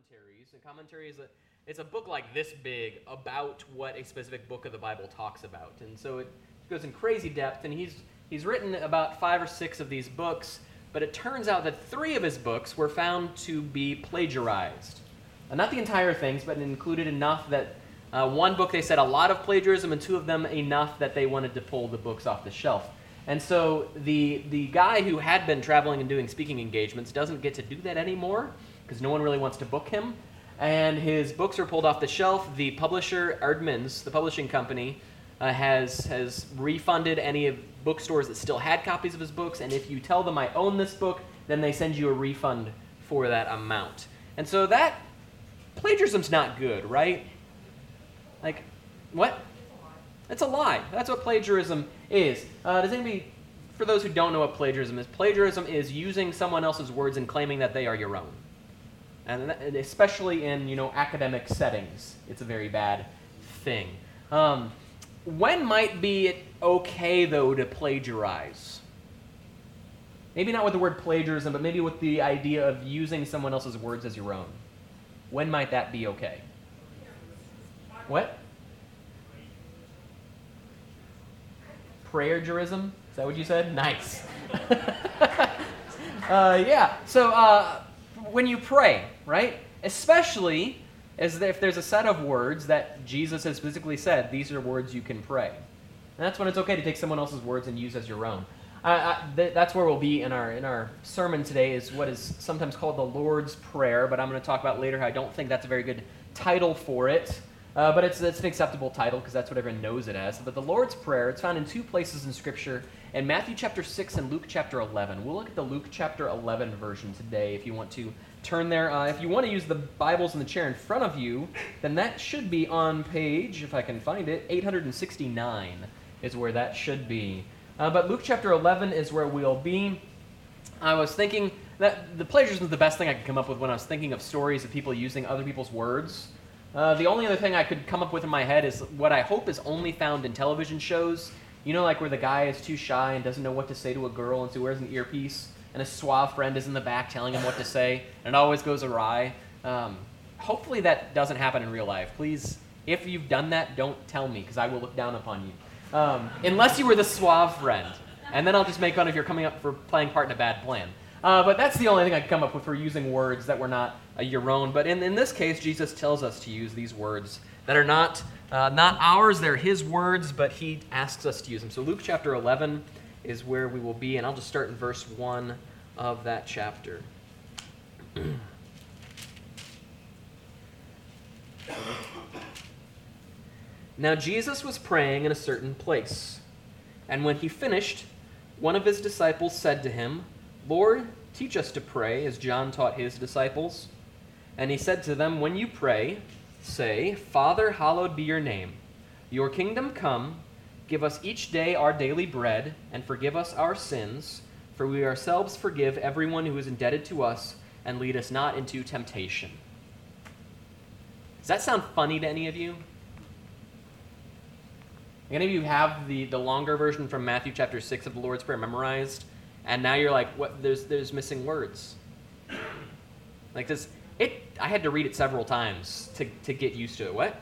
commentaries, and commentary is it's a book like this big about what a specific book of the Bible talks about. And so it goes in crazy depth, and he's written about 5 or 6 of these books, but it turns out that 3 of his books were found to be plagiarized. Not the entire things, but included enough that one book they said a lot of plagiarism, and 2 of them enough that they wanted to pull the books off the shelf. And so the guy who had been traveling and doing speaking engagements doesn't get to do that anymore because no one really wants to book him. And his books are pulled off the shelf. The publisher, Eerdmans, the publishing company, has refunded any of bookstores that still had copies of his books. And if you tell them I own this book, then they send you a refund for that amount. And so that plagiarism's not good, right? Like, what? It's a lie. That's what plagiarism is. Does anybody, for those who don't know what plagiarism is using someone else's words and claiming that they are your own. And especially in, academic settings, it's a very bad thing. When might be it okay, though, to plagiarize? Maybe not with the word plagiarism, but maybe with the idea of using someone else's words as your own. When might that be okay? What? Prayerism? Is that what you said? Nice. Yeah. So when you pray, right? Especially if there's a set of words that Jesus has physically said, these are words you can pray. And that's when it's okay to take someone else's words and use as your own. That's where we'll be in our sermon today, is what is sometimes called the Lord's Prayer, but I'm going to talk about later how I don't think that's a very good title for it. But it's an acceptable title because that's what everyone knows it as. But the Lord's Prayer, it's found in 2 places in Scripture, in Matthew chapter 6 and Luke chapter 11. We'll look at the Luke chapter 11 version today if you want to turn there. If you want to use the Bibles in the chair in front of you, then that should be on page, if I can find it, 869 is where that should be. But Luke chapter 11 is where we'll be. I was thinking that the plagiarism is the best thing I could come up with when I was thinking of stories of people using other people's words. The only other thing I could come up with in my head is what I hope is only found in television shows. Like where the guy is too shy and doesn't know what to say to a girl, and so he wears an earpiece, and a suave friend is in the back telling him what to say, and it always goes awry. Hopefully that doesn't happen in real life. Please, if you've done that, don't tell me, because I will look down upon you. Unless you were the suave friend, and then I'll just make fun of you coming up for playing part in a bad plan. But that's the only thing I could come up with for using words that were not your own. But in this case, Jesus tells us to use these words that are not ours. They're his words, but he asks us to use them. So Luke chapter 11 is where we will be, and I'll just start in verse 1 of that chapter. Now Jesus was praying in a certain place, and when he finished, one of his disciples said to him, "Lord, teach us to pray, as John taught his disciples." And he said to them, "When you pray, say, 'Father, hallowed be your name. Your kingdom come. Give us each day our daily bread, and forgive us our sins, for we ourselves forgive everyone who is indebted to us, and lead us not into temptation.'" Does that sound funny to any of you? Any of you have the longer version from Matthew chapter 6 of the Lord's Prayer memorized? And now you're like, what? There's missing words. Like this, I had to read it several times to get used to it. What?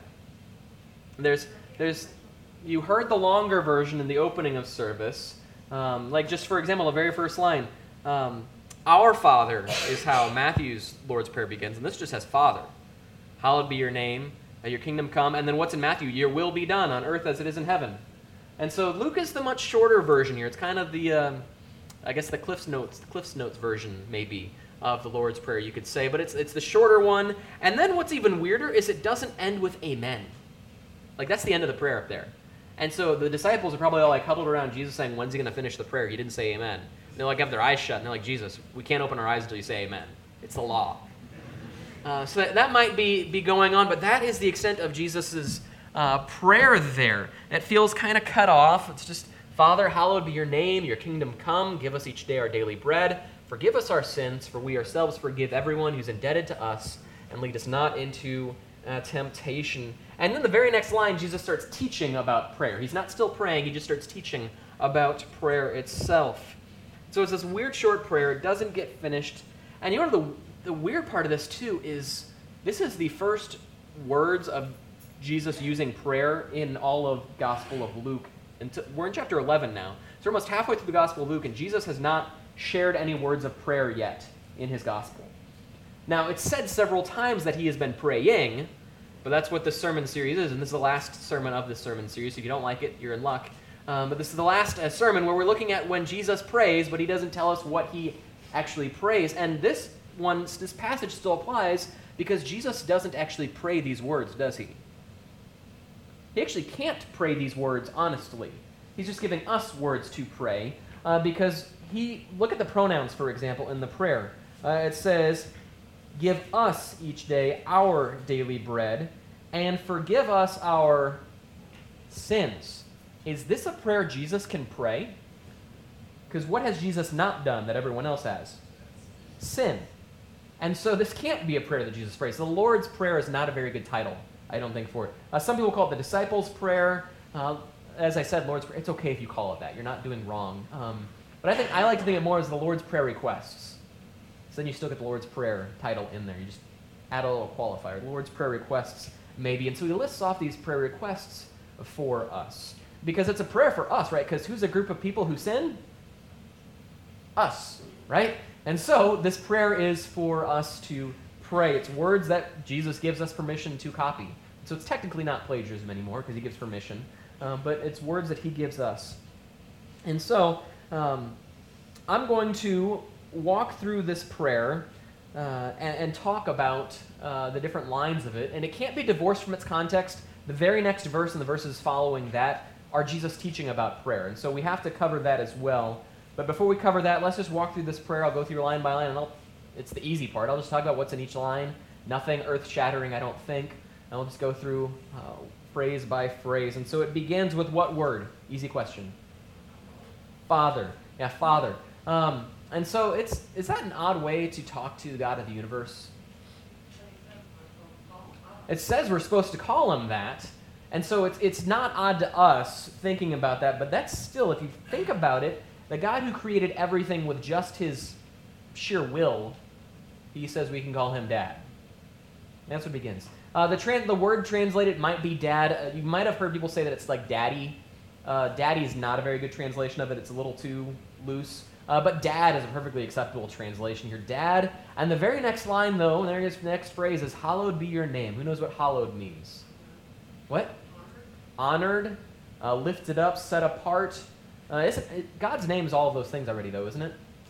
You heard the longer version in the opening of service. Like just for example, the very first line, "Our Father" is how Matthew's Lord's Prayer begins, and this just has Father. "Hallowed be your name, your kingdom come," and then what's in Matthew? "Your will be done on earth as it is in heaven." And so Luke is the much shorter version here. It's kind of the I guess the Cliff's Notes version, maybe, of the Lord's Prayer, you could say. But it's the shorter one. And then what's even weirder is it doesn't end with amen. Like, that's the end of the prayer up there. And so the disciples are probably all like huddled around Jesus saying, when's he going to finish the prayer? He didn't say amen. And they like have their eyes shut, and they're like, Jesus, we can't open our eyes until you say amen. It's the law. So that might be going on, but that is the extent of Jesus' prayer there. It feels kind of cut off. It's just, "Father, hallowed be your name, your kingdom come, give us each day our daily bread, forgive us our sins, for we ourselves forgive everyone who's indebted to us, and lead us not into temptation." And then the very next line, Jesus starts teaching about prayer. He's not still praying, he just starts teaching about prayer itself. So it's this weird short prayer, it doesn't get finished. And the weird part of this too is This is the first words of Jesus using prayer in all of Gospel of Luke. We're in chapter 11 now. So we're almost halfway through the Gospel of Luke, and Jesus has not shared any words of prayer yet in his Gospel. Now, it's said several times that he has been praying, but that's what this sermon series is, and this is the last sermon of this sermon series. So if you don't like it, you're in luck. But this is the last sermon where we're looking at when Jesus prays, but he doesn't tell us what he actually prays. And this passage still applies because Jesus doesn't actually pray these words, does he? He actually can't pray these words honestly. He's just giving us words to pray because look at the pronouns, for example, in the prayer. It says, "Give us each day our daily bread, and forgive us our sins." Is this a prayer Jesus can pray? Because what has Jesus not done that everyone else has? Sin. And so this can't be a prayer that Jesus prays. The Lord's Prayer is not a very good title, I don't think, for it. Some people call it the disciples' prayer. As I said, Lord's Prayer, it's okay if you call it that. You're not doing wrong. But I like to think of it more as the Lord's Prayer requests. So then you still get the Lord's Prayer title in there. You just add a little qualifier. Lord's Prayer requests, maybe. And so he lists off these prayer requests for us. Because it's a prayer for us, right? Because who's a group of people who sin? Us, right? And so this prayer is for us to pray. It's words that Jesus gives us permission to copy. So it's technically not plagiarism anymore because he gives permission. But it's words that he gives us. And so I'm going to walk through this prayer and talk about the different lines of it. And it can't be divorced from its context. The very next verse and the verses following that are Jesus teaching about prayer. And so we have to cover that as well. But before we cover that, let's just walk through this prayer. I'll go through line by line, and it's the easy part. I'll just talk about what's in each line. Nothing earth-shattering, I don't think. And we'll just go through phrase by phrase. And so it begins with what word? Easy question. Father. Yeah, Father. And so is that an odd way to talk to the God of the universe? It says we're supposed to call him that. And so it's not odd to us thinking about that, but that's still, if you think about it, the God who created everything with just his sheer will, he says we can call him Dad. That's what begins. The word translated might be Dad. You might have heard people say that it's like Daddy. Daddy is not a very good translation of it. It's a little too loose. But Dad is a perfectly acceptable translation here. Dad. And the very next line, though, and the next phrase is, "Hallowed be your name." Who knows what hallowed means? What? Honored, lifted up, set apart. God's name is all of those things already, though, isn't it?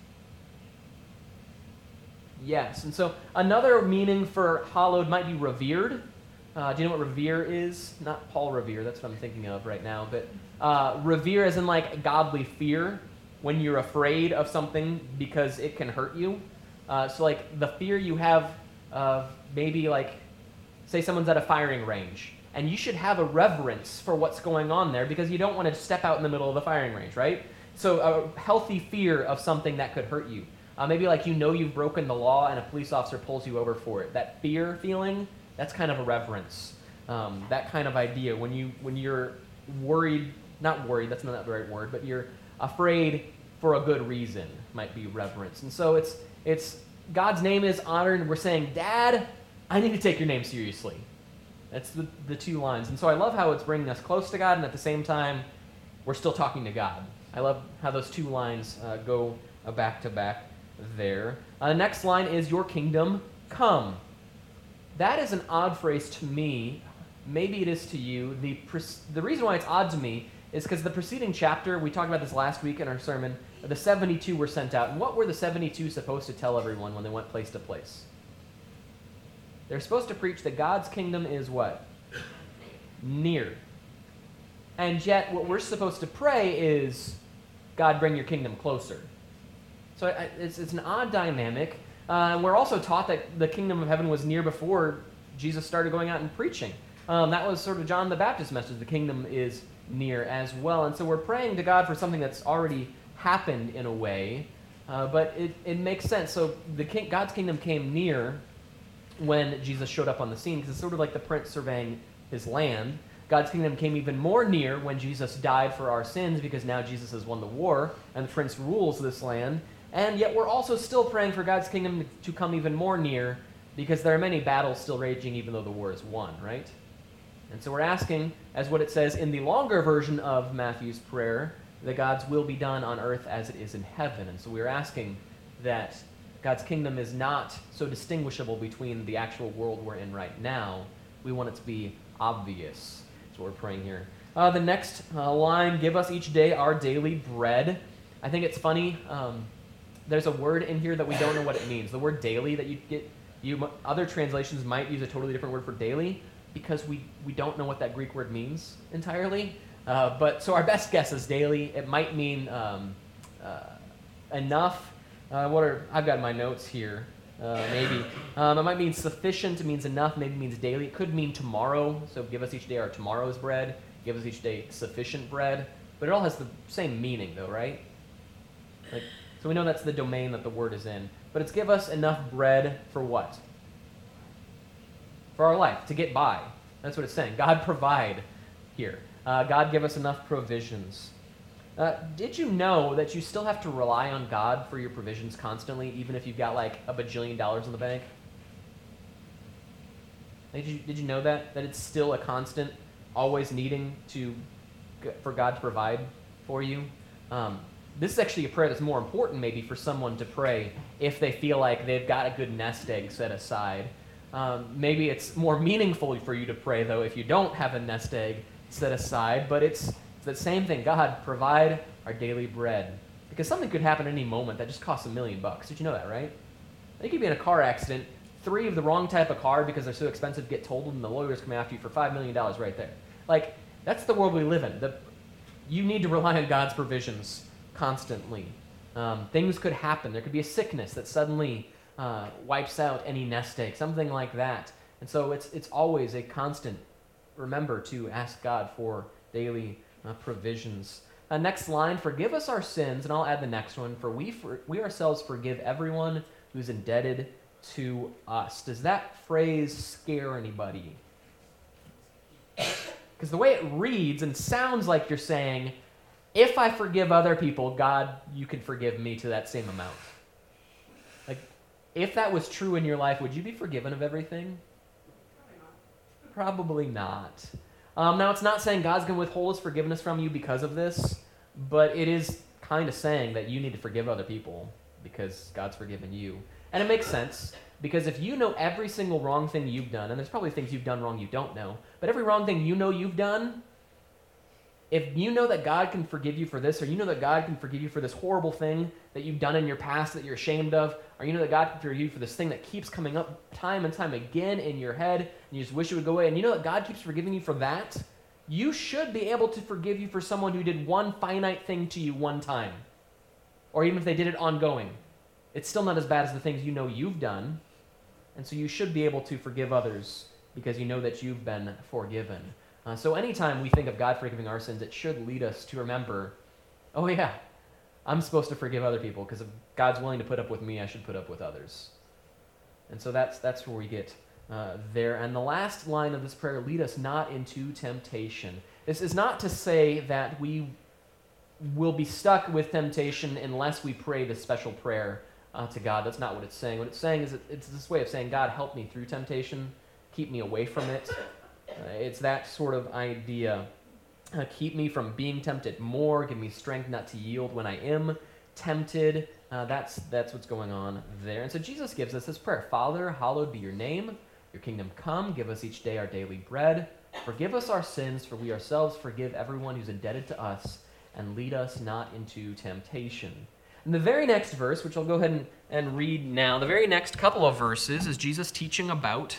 Yes. And so another meaning for hallowed might be revered. Do you know what revere is? Not Paul Revere. That's what I'm thinking of right now. But revere as in like godly fear, when you're afraid of something because it can hurt you. So like the fear you have of maybe like, say someone's at a firing range. And you should have a reverence for what's going on there because you don't want to step out in the middle of the firing range, right? So a healthy fear of something that could hurt you. Maybe like you've broken the law and a police officer pulls you over for it. That fear feeling, that's kind of a reverence. That kind of idea when you're worried, not worried, that's not the right word, but you're afraid for a good reason might be reverence. And so it's God's name is honored and we're saying, Dad, I need to take your name seriously. That's the two lines. And so I love how it's bringing us close to God, and at the same time, we're still talking to God. I love how those two lines go back to back there. The next line is, "Your kingdom come." That is an odd phrase to me. Maybe it is to you. The reason why it's odd to me is because the preceding chapter, we talked about this last week in our sermon, the 72 were sent out. And what were the 72 supposed to tell everyone when they went place to place? They're supposed to preach that God's kingdom is what? Near. And yet what we're supposed to pray is, God, bring your kingdom closer. So it's an odd dynamic. And we're also taught that the kingdom of heaven was near before Jesus started going out and preaching. That was sort of John the Baptist's message. The kingdom is near as well. And so we're praying to God for something that's already happened in a way. But it makes sense. So God's kingdom came near when Jesus showed up on the scene, because it's sort of like the prince surveying his land. God's kingdom came even more near when Jesus died for our sins, because now Jesus has won the war, and the prince rules this land. And yet we're also still praying for God's kingdom to come even more near because there are many battles still raging even though the war is won, right? And so we're asking, as what it says in the longer version of Matthew's prayer, that God's will be done on earth as it is in heaven. And so we're asking that God's kingdom is not so distinguishable between the actual world we're in right now. We want it to be obvious. That's what we're praying here. The next line, give us each day our daily bread. I think it's funny. There's a word in here that we don't know what it means. The word daily that you get, other translations might use a totally different word for daily because we don't know what that Greek word means entirely. So our best guess is daily. It might mean enough. I've got my notes here. Maybe. It might mean sufficient. It means enough. Maybe it means daily. It could mean tomorrow. So give us each day our tomorrow's bread. Give us each day sufficient bread. But it all has the same meaning, though, right? So we know that's the domain that the word is in. But it's give us enough bread for what? For our life, to get by. That's what it's saying. God provide here. God give us enough provisions. Did you know that you still have to rely on God for your provisions constantly, even if you've got like a bajillion dollars in the bank? Did you know that? That it's still a constant, always needing for God to provide for you? This is actually a prayer that's more important maybe for someone to pray if they feel like they've got a good nest egg set aside. Maybe it's more meaningful for you to pray, though, if you don't have a nest egg set aside, but it's the same thing. God, provide our daily bread. Because something could happen at any moment that just costs $1 million. Did you know that, right? You could be in a car accident, 3 of the wrong type of car because they're so expensive get totaled, and the lawyers come after you for $5 million right there. That's the world we live in. You need to rely on God's provisions constantly. Things could happen. There could be a sickness that suddenly wipes out any nest egg, something like that. And so it's always a constant, remember to ask God for daily provisions. Next line, forgive us our sins, and I'll add the next one, for we ourselves forgive everyone who's indebted to us. Does that phrase scare anybody? Because the way it reads and sounds like you're saying, if I forgive other people, God, you can forgive me to that same amount. If that was true in your life, would you be forgiven of everything? Probably not. Now, it's not saying God's going to withhold his forgiveness from you because of this, but it is kind of saying that you need to forgive other people because God's forgiven you. And it makes sense, because if you know every single wrong thing you've done, and there's probably things you've done wrong you don't know, but every wrong thing you know you've done, if you know that God can forgive you for this, or you know that God can forgive you for this horrible thing that you've done in your past that you're ashamed of, or you know that God can forgive you for this thing that keeps coming up time and time again in your head, and you just wish it would go away, and you know that God keeps forgiving you for that, you should be able to forgive you for someone who did one finite thing to you one time. Or even if they did it ongoing. It's still not as bad as the things you know you've done, and so you should be able to forgive others because you know that you've been forgiven. So anytime we think of God forgiving our sins, it should lead us to remember, oh yeah, I'm supposed to forgive other people, because if God's willing to put up with me, I should put up with others. And so that's where we get there. And the last line of this prayer, lead us not into temptation. This is not to say that we will be stuck with temptation unless we pray this special prayer to God. That's not what it's saying. What it's saying is it's this way of saying, God, help me through temptation. Keep me away from it. It's that sort of idea. Keep me from being tempted more. Give me strength not to yield when I am tempted. That's what's going on there. And so Jesus gives us this prayer. Father, hallowed be your name. Your kingdom come. Give us each day our daily bread. Forgive us our sins, for we ourselves forgive everyone who's indebted to us. And lead us not into temptation. And the very next verse, which I'll go ahead and read now, the very next couple of verses is Jesus teaching about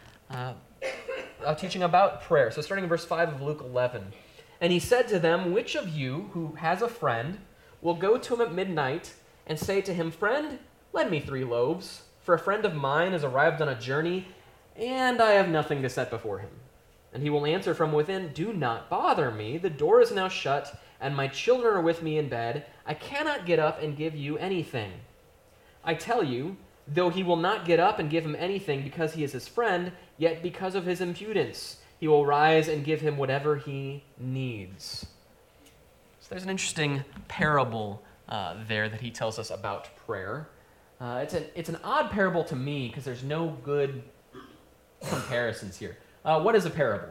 prayer. So starting in verse 5 of Luke 11. And he said to them, which of you who has a friend will go to him at midnight and say to him, friend, lend me 3 loaves, for a friend of mine has arrived on a journey, and I have nothing to set before him. And he will answer from within, do not bother me, the door is now shut, and my children are with me in bed. I cannot get up and give you anything. I tell you, though he will not get up and give him anything because he is his friend, yet because of his impudence, he will rise and give him whatever he needs. So there's an interesting parable there that he tells us about prayer. It's an odd parable to me because there's no good comparisons here. What is a parable?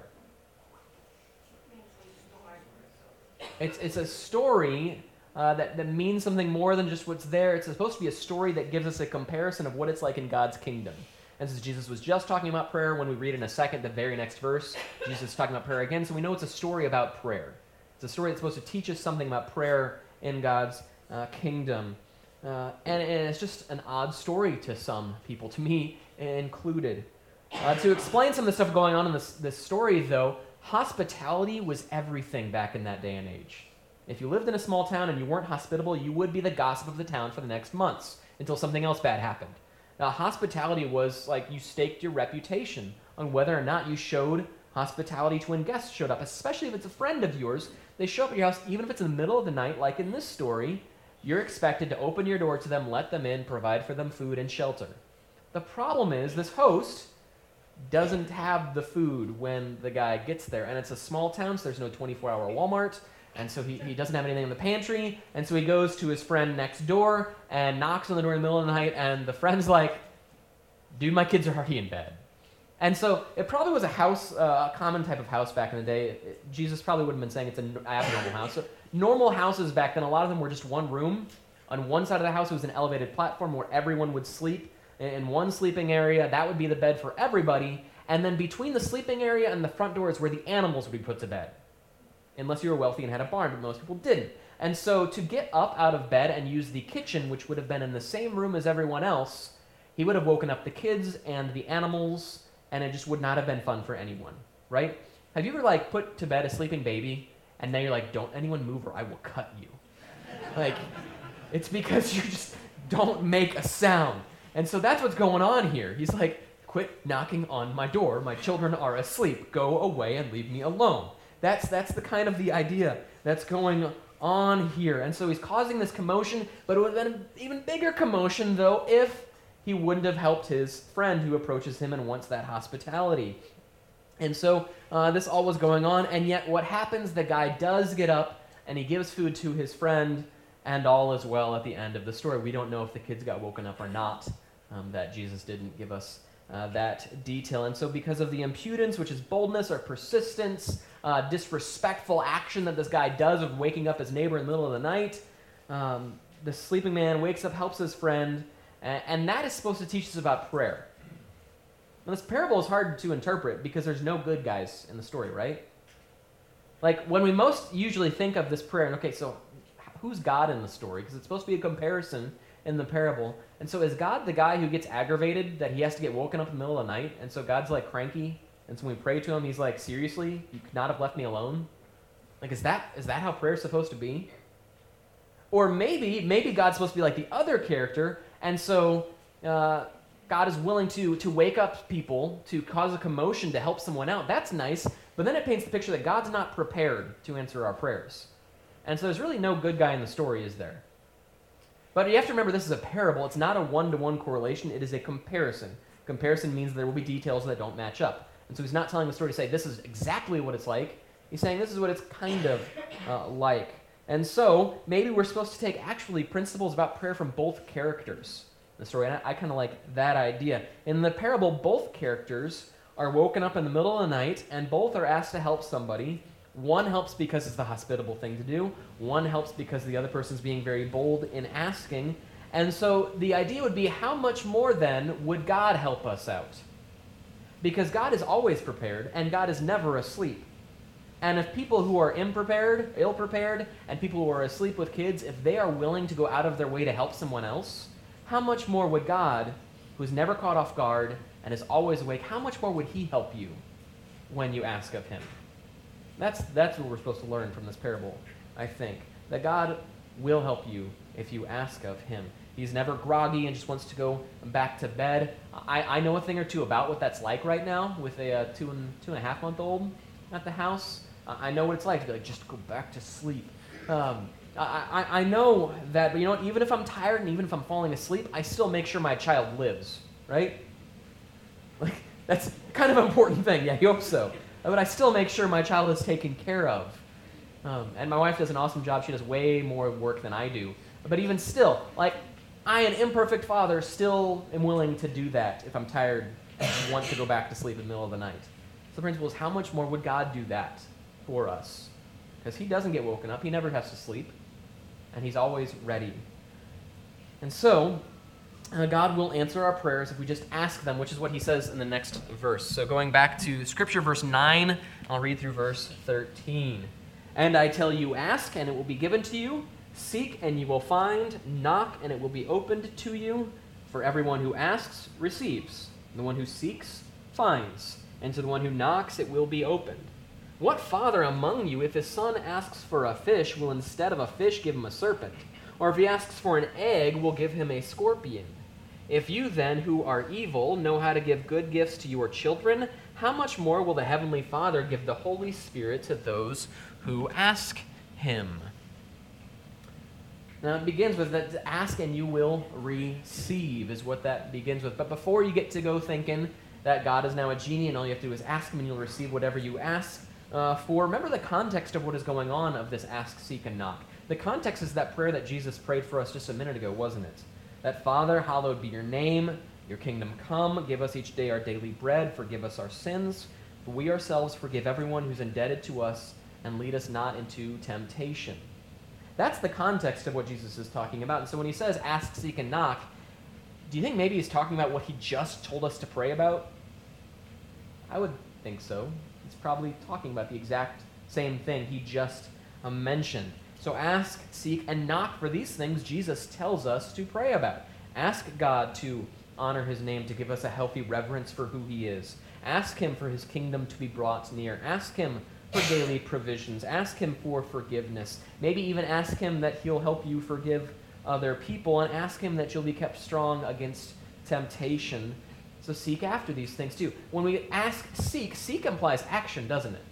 It's a story that means something more than just what's there. It's supposed to be a story that gives us a comparison of what it's like in God's kingdom. And since Jesus was just talking about prayer, when we read in a second, the very next verse, Jesus is talking about prayer again, so we know it's a story about prayer. It's a story that's supposed to teach us something about prayer in God's kingdom. And it's just an odd story to some people, to me included. To explain some of the stuff going on in this story, though, hospitality was everything back in that day and age. If you lived in a small town and you weren't hospitable, you would be the gossip of the town for the next months until something else bad happened. Now, hospitality was like you staked your reputation on whether or not you showed hospitality to when guests showed up, especially if it's a friend of yours. They show up at your house, even if it's in the middle of the night, like in this story, you're expected to open your door to them, let them in, provide for them food and shelter. The problem is this host doesn't have the food when the guy gets there, and it's a small town, so there's no 24-hour Walmart, and so he doesn't have anything in the pantry, and so he goes to his friend next door and knocks on the door in the middle of the night, and the friend's like, dude, my kids are already in bed. And so it probably was a house, a common type of house back in the day. Jesus probably would have been saying it's an abnormal house. So normal houses back then, a lot of them were just one room. On one side of the house was an elevated platform where everyone would sleep in one sleeping area. That would be the bed for everybody. And then between the sleeping area and the front door is where the animals would be put to bed. Unless you were wealthy and had a barn, but most people didn't. And so to get up out of bed and use the kitchen, which would have been in the same room as everyone else, he would have woken up the kids and the animals, and it just would not have been fun for anyone, right? Have you ever put to bed a sleeping baby, and now you're like, don't anyone move or I will cut you? It's because you just don't make a sound. And so that's what's going on here. He's like, quit knocking on my door. My children are asleep. Go away and leave me alone. That's the kind of the idea that's going on here. And so he's causing this commotion, but it would have been an even bigger commotion, though, if he wouldn't have helped his friend who approaches him and wants that hospitality. And so this all was going on, and yet what happens, the guy does get up, and he gives food to his friend, and all is well at the end of the story. We don't know if the kids got woken up or not. That Jesus didn't give us that detail. And so because of the impudence, which is boldness or persistence, disrespectful action that this guy does of waking up his neighbor in the middle of the night, the sleeping man wakes up, helps his friend, and that is supposed to teach us about prayer. Now, this parable is hard to interpret because there's no good guys in the story, right? When we most usually think of this prayer, and okay, so who's God in the story? Because it's supposed to be a comparison in the parable. And so is God the guy who gets aggravated that he has to get woken up in the middle of the night? And so God's cranky? And so when we pray to him, he's like, seriously? You could not have left me alone? Is that how prayer's supposed to be? Or maybe God's supposed to be like the other character, and so God is willing to wake up people, to cause a commotion, to help someone out. That's nice, but then it paints the picture that God's not prepared to answer our prayers. And so there's really no good guy in the story, is there? But you have to remember this is a parable. It's not a one-to-one correlation. It is a comparison. Comparison means there will be details that don't match up. And so he's not telling the story to say this is exactly what it's like. He's saying this is what it's kind of like. And so maybe we're supposed to take actually principles about prayer from both characters in the story. And I kind of like that idea. In the parable, both characters are woken up in the middle of the night, and both are asked to help somebody. One helps because it's the hospitable thing to do. One helps because the other person's being very bold in asking. And so the idea would be, how much more then would God help us out? Because God is always prepared, and God is never asleep. And if people who are ill-prepared, and people who are asleep with kids, if they are willing to go out of their way to help someone else, how much more would God, who's never caught off guard and is always awake, how much more would he help you when you ask of him? That's what we're supposed to learn from this parable, I think. That God will help you if you ask of him. He's never groggy and just wants to go back to bed. I know a thing or two about what that's like right now with a 2.5-month-old at the house. I know what it's like to be like, just go back to sleep. I know that, but you know what? Even if I'm tired and even if I'm falling asleep, I still make sure my child lives, right? That's kind of an important thing. Yeah, I hope so. But I still make sure my child is taken care of. And my wife does an awesome job. She does way more work than I do. But even still, I, an imperfect father, still am willing to do that if I'm tired and want to go back to sleep in the middle of the night. So the principle is, how much more would God do that for us? Because he doesn't get woken up. He never has to sleep. And he's always ready. And so, God will answer our prayers if we just ask them, which is what he says in the next verse. So going back to Scripture, verse 9, I'll read through verse 13. And I tell you, ask, and it will be given to you. Seek, and you will find. Knock, and it will be opened to you. For everyone who asks receives. The one who seeks finds. And to the one who knocks, it will be opened. What father among you, if his son asks for a fish, will instead of a fish give him a serpent? Or if he asks for an egg, will give him a scorpion? If you then, who are evil, know how to give good gifts to your children, how much more will the Heavenly Father give the Holy Spirit to those who ask him? Now it begins with that, ask and you will receive is what that begins with. But before you get to go thinking that God is now a genie and all you have to do is ask him and you'll receive whatever you ask for, remember the context of what is going on of this ask, seek, and knock. The context is that prayer that Jesus prayed for us just a minute ago, wasn't it? That, Father, hallowed be your name, your kingdom come, give us each day our daily bread, forgive us our sins, for we ourselves forgive everyone who's indebted to us, and lead us not into temptation. That's the context of what Jesus is talking about. And so when he says ask, seek, and knock, do you think maybe he's talking about what he just told us to pray about? I would think so. He's probably talking about the exact same thing he just mentioned. So ask, seek, and knock for these things Jesus tells us to pray about. Ask God to honor his name, to give us a healthy reverence for who he is. Ask him for his kingdom to be brought near. Ask him for daily provisions. Ask him for forgiveness. Maybe even ask him that he'll help you forgive other people, and ask him that you'll be kept strong against temptation. So seek after these things too. When we ask, seek implies action, doesn't it?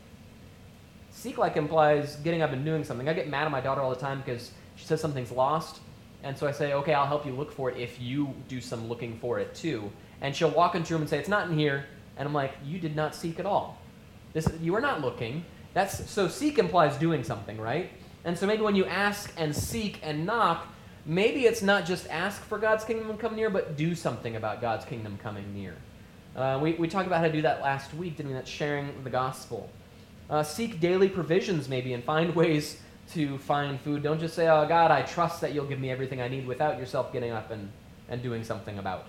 Seek implies getting up and doing something. I get mad at my daughter all the time because she says something's lost, and so I say, okay, I'll help you look for it if you do some looking for it too. And she'll walk into a room and say, it's not in here, and I'm like, you did not seek at all. You are not looking. So seek implies doing something, right? And so maybe when you ask and seek and knock, maybe it's not just ask for God's kingdom to come near, but do something about God's kingdom coming near. We talked about how to do that last week, didn't we? That's sharing the gospel. Seek daily provisions maybe and find ways to find food. Don't just say, oh, God, I trust that you'll give me everything I need without yourself getting up and doing something about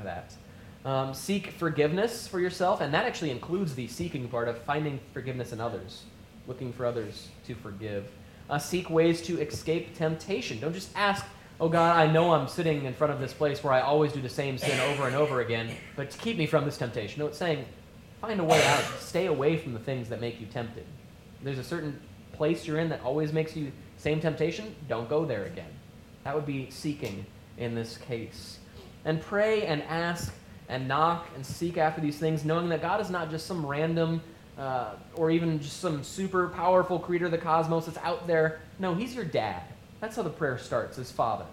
that. Seek forgiveness for yourself, and that actually includes the seeking part of finding forgiveness in others, looking for others to forgive. Seek ways to escape temptation. Don't just ask, oh God, I know I'm sitting in front of this place where I always do the same sin over and over again, but to keep me from this temptation. No, it's saying, find a way out. Stay away from the things that make you tempted. There's a certain place you're in that always makes you same temptation, don't go there again. That would be seeking in this case. And pray and ask and knock and seek after these things, knowing that God is not just some random or even just some super powerful creator of the cosmos that's out there. No, he's your dad. That's how the prayer starts, as Father.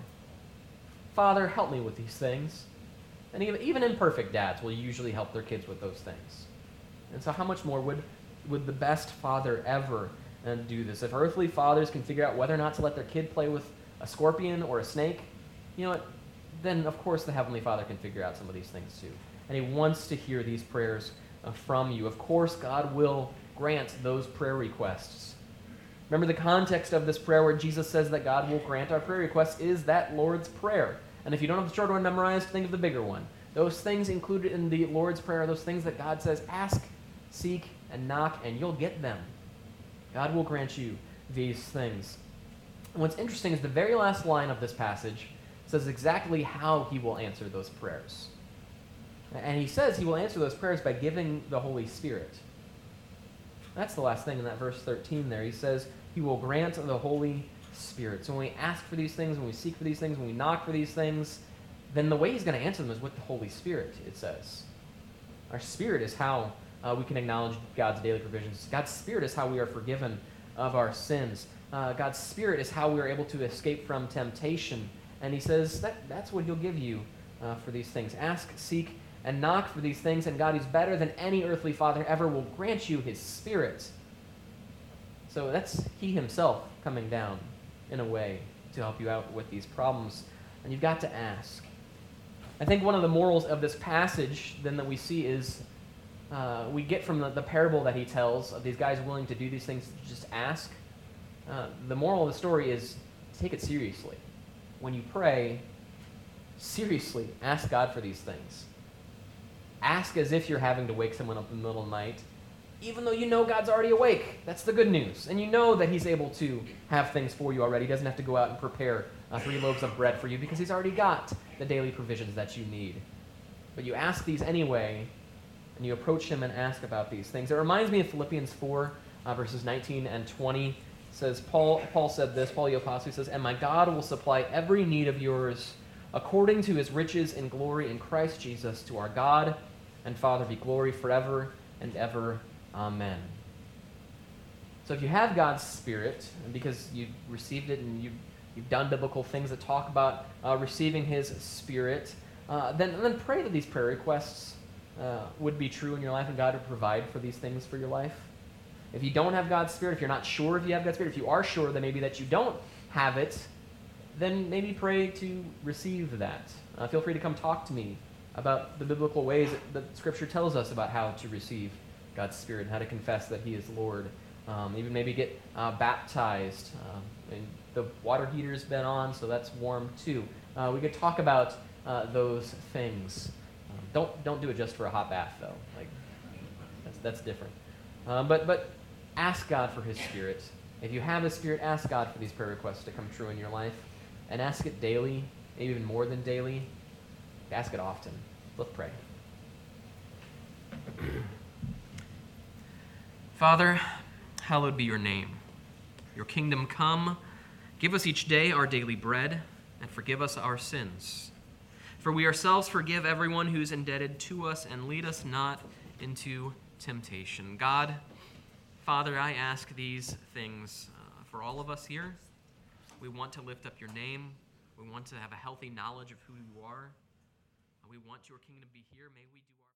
Father, help me with these things. And even imperfect dads will usually help their kids with those things. And so how much more would the best father ever do this? If earthly fathers can figure out whether or not to let their kid play with a scorpion or a snake, you know what? Then of course the Heavenly Father can figure out some of these things too. And he wants to hear these prayers from you. Of course, God will grant those prayer requests. Remember the context of this prayer where Jesus says that God will grant our prayer requests is that Lord's Prayer. And if you don't have the short one memorized, think of the bigger one. Those things included in the Lord's Prayer are those things that God says, ask, seek, and knock, and you'll get them. God will grant you these things. And what's interesting is the very last line of this passage says exactly how he will answer those prayers. And he says he will answer those prayers by giving the Holy Spirit. That's the last thing in that verse 13 there. He says he will grant the Holy Spirit. So when we ask for these things, when we seek for these things, when we knock for these things, then the way he's going to answer them is with the Holy Spirit, it says. Our spirit is how we can acknowledge God's daily provisions. God's Spirit is how we are forgiven of our sins. God's Spirit is how we are able to escape from temptation. And he says that's what he'll give you for these things. Ask, seek, and knock for these things, and God, who's better than any earthly father ever, will grant you his Spirit. So that's he himself coming down in a way to help you out with these problems. And you've got to ask. I think one of the morals of this passage then that we see is we get from the parable that he tells of these guys willing to do these things, just ask. The moral of the story is take it seriously. When you pray, seriously ask God for these things. Ask as if you're having to wake someone up in the middle of the night, even though you know God's already awake. That's the good news. And you know that he's able to have things for you already. He doesn't have to go out and prepare 3 loaves of bread for you because he's already got the daily provisions that you need. But you ask these anyway, and you approach him and ask about these things. It reminds me of Philippians 4, verses 19 and 20. It says, Paul said this, Paul the Apostle says, "And my God will supply every need of yours according to his riches in glory in Christ Jesus. To our God and Father be glory forever and ever. Amen." So if you have God's Spirit, and because you received it and you've done biblical things that talk about receiving his Spirit, then pray that these prayer requests would be true in your life and God would provide for these things for your life. If you don't have God's Spirit, if you're not sure if you have God's Spirit, if you are sure that maybe that you don't have it, then maybe pray to receive that. Feel free to come talk to me about the biblical ways that Scripture tells us about how to receive God's Spirit and how to confess that he is Lord. Even maybe get baptized. And the water heater's been on, so that's warm too. We could talk about those things. Don't do it just for a hot bath, though. Like that's different. But ask God for his Spirit. If you have his Spirit, ask God for these prayer requests to come true in your life. And ask it daily, maybe even more than daily. Ask it often. Let's pray. Father, hallowed be your name. Your kingdom come. Give us each day our daily bread, and forgive us our sins. For we ourselves forgive everyone who's indebted to us, and lead us not into temptation. God, Father, I ask these things for all of us here. We want to lift up your name. We want to have a healthy knowledge of who you are. We want your kingdom to be here. May we do our